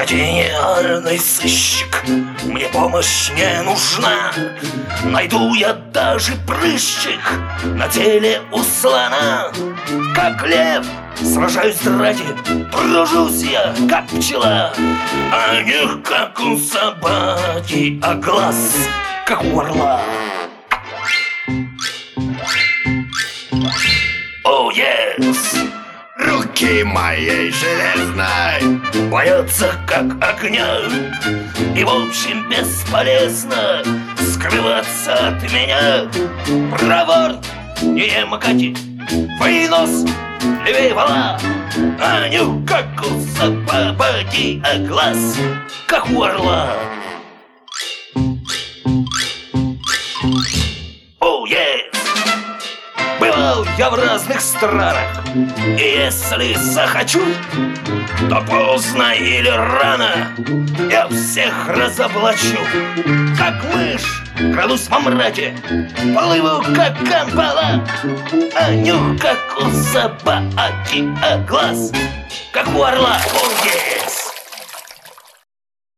Гениальный сыщик, мне помощь не нужна. Найду я даже прыщик на теле у слона. Как лев сражаюсь в драке, тружусь я, как пчела. А не как у собаки, а глаз, как у орла. Oh yes! Руки моей железной Боятся как огня. И в общем бесполезно скрываться от меня. Проворн, не макати, вынос, левее вала. А нюх как у собаки, а глаз как у орла. Oh yes! Бывал я в разных странах, и если захочу, то поздно или рано я всех разоблачу. Как мышь крадусь во мраке, плыву как камбала. А нюх как у собаки, а глаз как у орла. Oh yes!